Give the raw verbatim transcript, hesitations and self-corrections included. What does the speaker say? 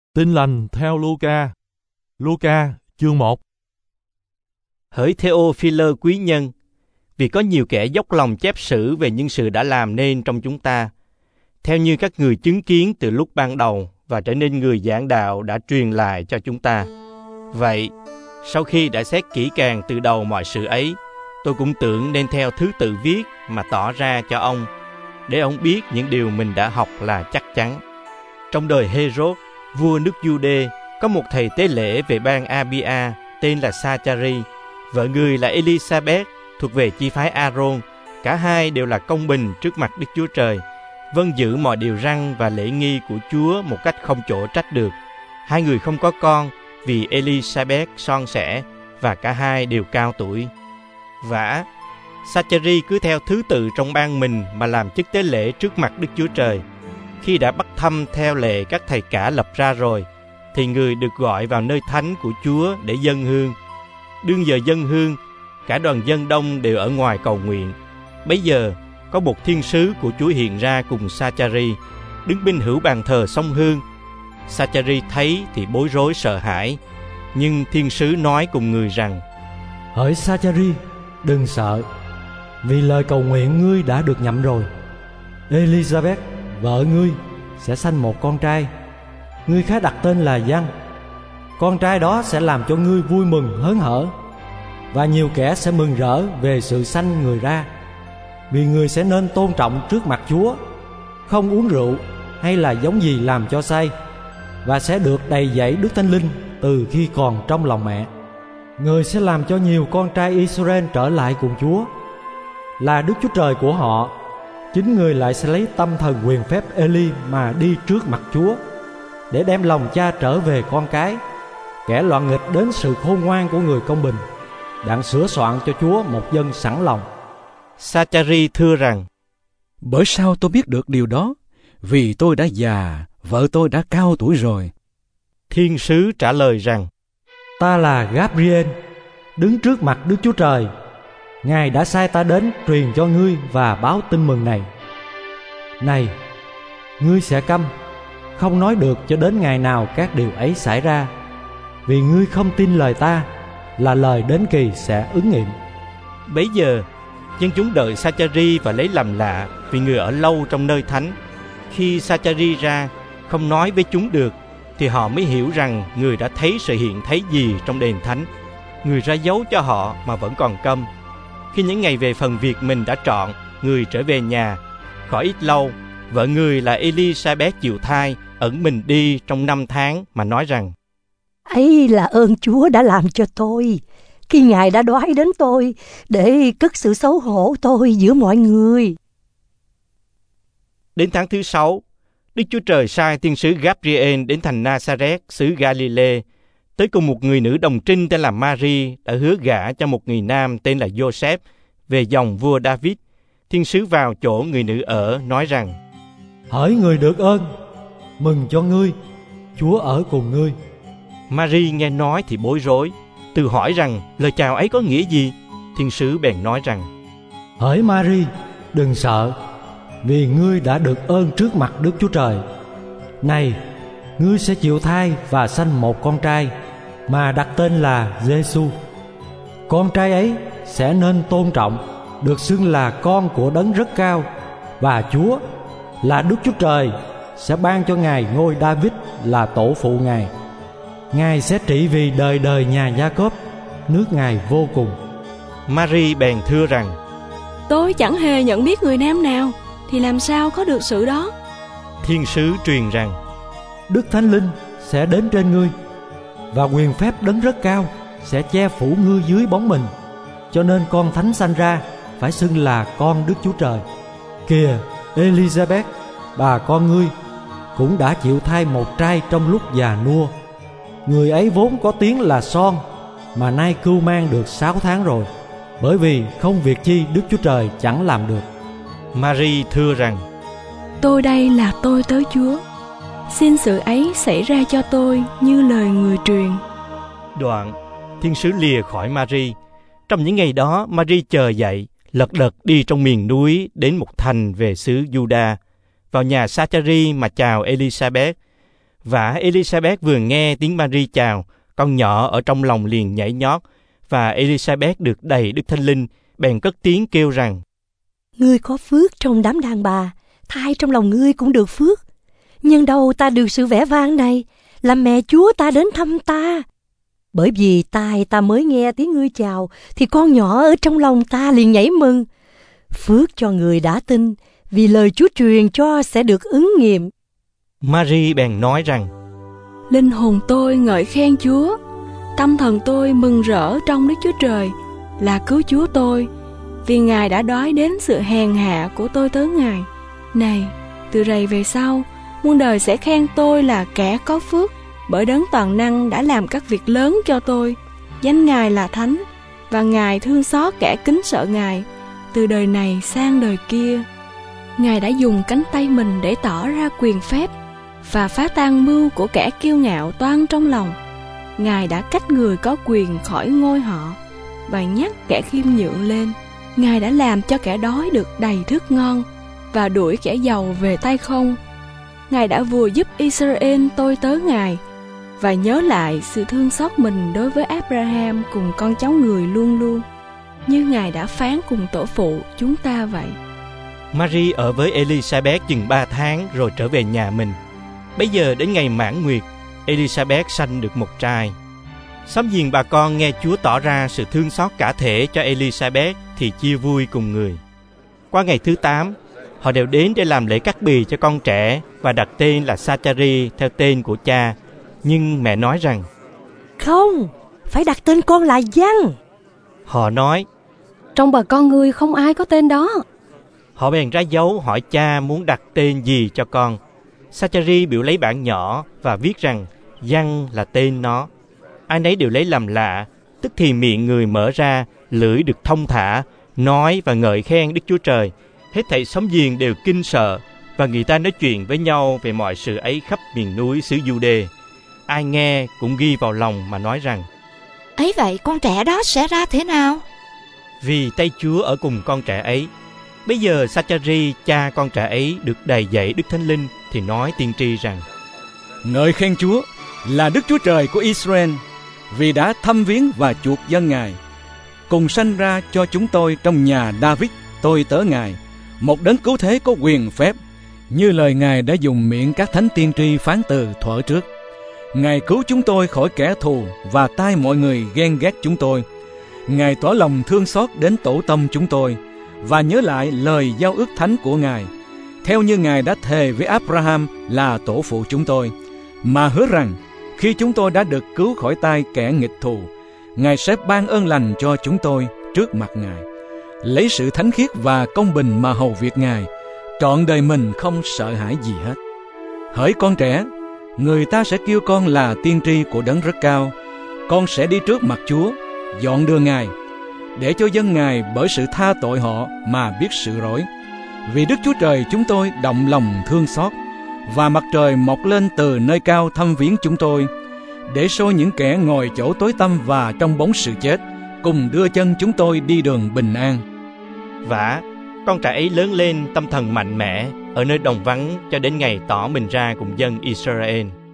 Tin lành theo Luca. Luca chương một. Hỡi Theophilơ quý nhân, vì có nhiều kẻ dốc lòng chép sử về những sự đã làm nên trong chúng ta, theo như các người chứng kiến từ lúc ban đầu và trở nên người giảng đạo đã truyền lại cho chúng ta. Vậy, sau khi đã xét kỹ càng từ đầu mọi sự ấy, tôi cũng tưởng nên theo thứ tự viết mà tỏ ra cho ông, để ông biết những điều mình đã học là chắc chắn. Trong đời Hê-rốt, vua nước Giu-đê, có một thầy tế lễ về bang A-bi-a tên là Sa-cha-ri, vợ người là Elisabeth, thuộc về chi phái A-rôn. Cả hai đều là công bình trước mặt Đức Chúa Trời, vâng giữ mọi điều răn và lễ nghi của Chúa một cách không chỗ trách được. Hai người không có con vì Elisabeth son sẻ và cả hai đều cao tuổi. Vả, Sa-cha-ri cứ theo thứ tự trong bang mình mà làm chức tế lễ trước mặt Đức Chúa Trời. Khi đã bắt thăm theo lệ các thầy cả lập ra rồi, thì người được gọi vào nơi thánh của Chúa để dâng hương. Đương giờ dâng hương, cả đoàn dân đông đều ở ngoài cầu nguyện. Bấy giờ, có một thiên sứ của Chúa hiện ra cùng Sa-cha-ri, đứng bên hữu bàn thờ xông hương. Sa-cha-ri thấy thì bối rối sợ hãi, nhưng thiên sứ nói cùng người rằng: Hỡi Sa-cha-ri, đừng sợ, vì lời cầu nguyện ngươi đã được nhậm rồi. Elisabeth, vợ ngươi, sẽ sanh một con trai. Ngươi khá đặt tên là Giăng. Con trai đó sẽ làm cho ngươi vui mừng hớn hở, và nhiều kẻ sẽ mừng rỡ về sự sanh người ra. Vì người sẽ nên tôn trọng trước mặt Chúa, không uống rượu hay là giống gì làm cho say, và sẽ được đầy dẫy Đức Thánh Linh từ khi còn trong lòng mẹ. Người sẽ làm cho nhiều con trai Israel trở lại cùng Chúa, là Đức Chúa Trời của họ. Chính người lại sẽ lấy tâm thần quyền phép Eli mà đi trước mặt Chúa, để đem lòng cha trở về con cái, kẻ loạn nghịch đến sự khôn ngoan của người công bình, đặng sửa soạn cho Chúa một dân sẵn lòng. Sa-cha-ri thưa rằng: Bởi sao tôi biết được điều đó? Vì tôi đã già, vợ tôi đã cao tuổi rồi. Thiên sứ trả lời rằng: Ta là Gabriel, đứng trước mặt Đức Chúa Trời. Ngài đã sai ta đến truyền cho ngươi và báo tin mừng này. Này, ngươi sẽ câm, không nói được cho đến ngày nào các điều ấy xảy ra, vì ngươi không tin lời ta, là lời đến kỳ sẽ ứng nghiệm. Bấy giờ, dân chúng đợi Sa-cha-ri và lấy làm lạ, vì người ở lâu trong nơi thánh. Khi Sa-cha-ri ra, không nói với chúng được, thì họ mới hiểu rằng người đã thấy sự hiện thấy gì trong đền thánh. Người ra dấu cho họ mà vẫn còn câm. Khi những ngày về phần việc mình đã trọn, người trở về nhà. Khỏi ít lâu, vợ người là Elisabeth chịu thai, ẩn mình đi trong năm tháng mà nói rằng: Ấy là ơn Chúa đã làm cho tôi, khi Ngài đã đoái đến tôi để cất sự xấu hổ tôi giữa mọi người. Đến tháng thứ sáu, Đức Chúa Trời sai tiên sứ Gabriel đến thành Nazareth, xứ Galilee, tới cùng một người nữ đồng trinh tên là Mary, đã hứa gả cho một người nam tên là Joseph, về dòng vua David. Thiên sứ vào chỗ người nữ ở, nói rằng: Hỡi người được ơn, mừng cho ngươi, Chúa ở cùng ngươi. Mary nghe nói thì bối rối, tự hỏi rằng lời chào ấy có nghĩa gì. Thiên sứ bèn nói rằng: Hỡi Mary, đừng sợ, vì ngươi đã được ơn trước mặt Đức Chúa Trời. Này, ngươi sẽ chịu thai và sanh một con trai, mà đặt tên là Giê-xu. Con trai ấy sẽ nên tôn trọng, được xưng là con của Đấng Rất Cao, và Chúa là Đức Chúa Trời sẽ ban cho Ngài ngôi David là tổ phụ Ngài. Ngài sẽ trị vì đời đời nhà Gia-cốp, nước Ngài vô cùng. Mary bèn thưa rằng: Tôi chẳng hề nhận biết người nam nào, thì làm sao có được sự đó? Thiên sứ truyền rằng: Đức Thánh Linh sẽ đến trên ngươi, và quyền phép Đấng Rất Cao sẽ che phủ ngươi dưới bóng mình. Cho nên con thánh sanh ra phải xưng là con Đức Chúa Trời. Kìa, Elisabeth, bà con ngươi, cũng đã chịu thai một trai trong lúc già nua. Người ấy vốn có tiếng là son, mà nay cưu mang được sáu tháng rồi, bởi vì không việc chi Đức Chúa Trời chẳng làm được. Mary thưa rằng: Tôi đây là tôi tớ Chúa, xin sự ấy xảy ra cho tôi như lời người truyền. Đoạn, thiên sứ lìa khỏi Mary. Trong những ngày đó, Mary chờ dậy, lật đật đi trong miền núi đến một thành về xứ Juda, vào nhà Sa-cha-ri mà chào Elisabeth. Vả Elizabeth vừa nghe tiếng Mary chào, con nhỏ ở trong lòng liền nhảy nhót, và Elizabeth được đầy Đức Thánh Linh, bèn cất tiếng kêu rằng: Ngươi có phước trong đám đàn bà, thai trong lòng ngươi cũng được phước. Nhưng đâu ta được sự vẻ vang này, là mẹ Chúa ta đến thăm ta. Bởi vì tai ta mới nghe tiếng ngươi chào, thì con nhỏ ở trong lòng ta liền nhảy mừng. Phước cho người đã tin, vì lời Chúa truyền cho sẽ được ứng nghiệm. Mary bèn nói rằng: Linh hồn tôi ngợi khen Chúa, tâm thần tôi mừng rỡ trong Đức Chúa Trời là cứu Chúa tôi, vì Ngài đã đói đến sự hèn hạ của tôi tớ Ngài. Này, từ rày về sau, muôn đời sẽ khen tôi là kẻ có phước, bởi Đấng toàn năng đã làm các việc lớn cho tôi. Danh Ngài là thánh, và Ngài thương xót kẻ kính sợ Ngài từ đời này sang đời kia. Ngài đã dùng cánh tay mình để tỏ ra quyền phép và phá tan mưu của kẻ kiêu ngạo toan trong lòng. Ngài đã cách người có quyền khỏi ngôi họ và nhắc kẻ khiêm nhượng lên. Ngài đã làm cho kẻ đói được đầy thức ngon và đuổi kẻ giàu về tay không. Ngài đã vừa giúp Israel tôi tớ Ngài và nhớ lại sự thương xót mình đối với Abraham cùng con cháu người luôn luôn, như Ngài đã phán cùng tổ phụ chúng ta vậy. Mary ở với Elizabeth chừng ba tháng rồi trở về nhà mình. Bây giờ đến ngày mãn nguyệt, Elizabeth sanh được một trai. Xóm giềng bà con nghe Chúa tỏ ra sự thương xót cả thể cho Elizabeth thì chia vui cùng người. Qua ngày thứ tám, họ đều đến để làm lễ cắt bì cho con trẻ và đặt tên là Zachary theo tên của cha. Nhưng mẹ nói rằng: Không, phải đặt tên con là Giăng. Họ nói: Trong bà con ngươi không ai có tên đó. Họ bèn ra dấu hỏi cha muốn đặt tên gì cho con. Zachary biểu lấy bảng nhỏ và viết rằng Giăng là tên nó. Ai nấy đều lấy làm lạ, tức thì miệng người mở ra, lưỡi được thông thả, nói và ngợi khen Đức Chúa Trời. Hết thảy xóm giềng đều kinh sợ, và người ta nói chuyện với nhau về mọi sự ấy khắp miền núi xứ Giu-đê. Ai nghe cũng ghi vào lòng mà nói rằng: Ấy vậy con trẻ đó sẽ ra thế nào? Vì tay Chúa ở cùng con trẻ ấy. Bây giờ Zachary, cha con trẻ ấy, được đầy dạy Đức Thánh Linh thì nói tiên tri rằng: Ngợi khen Chúa là Đức Chúa Trời của Israel, vì đã thăm viếng và chuộc dân Ngài, cùng sanh ra cho chúng tôi trong nhà David tôi tớ Ngài một đấng cứu thế có quyền phép, như lời Ngài đã dùng miệng các thánh tiên tri phán từ thuở trước. Ngài cứu chúng tôi khỏi kẻ thù và tai mọi người ghen ghét chúng tôi. Ngài tỏ lòng thương xót đến tổ tông chúng tôi và nhớ lại lời giao ước thánh của Ngài, theo như Ngài đã thề với Abraham là tổ phụ chúng tôi, mà hứa rằng khi chúng tôi đã được cứu khỏi tay kẻ nghịch thù, Ngài sẽ ban ơn lành cho chúng tôi trước mặt Ngài, lấy sự thánh khiết và công bình mà hầu việc Ngài, trọn đời mình không sợ hãi gì hết. Hỡi con trẻ, người ta sẽ kêu con là tiên tri của Đấng Rất Cao. Con sẽ đi trước mặt Chúa, dọn đường Ngài, để cho dân Ngài bởi sự tha tội họ mà biết sự rỗi. Vì Đức Chúa Trời chúng tôi động lòng thương xót, và mặt trời mọc lên từ nơi cao thăm viếng chúng tôi, để soi những kẻ ngồi chỗ tối tăm và trong bóng sự chết, cùng đưa chân chúng tôi đi đường bình an. Vả, con trẻ ấy lớn lên tâm thần mạnh mẽ ở nơi đồng vắng cho đến ngày tỏ mình ra cùng dân Israel.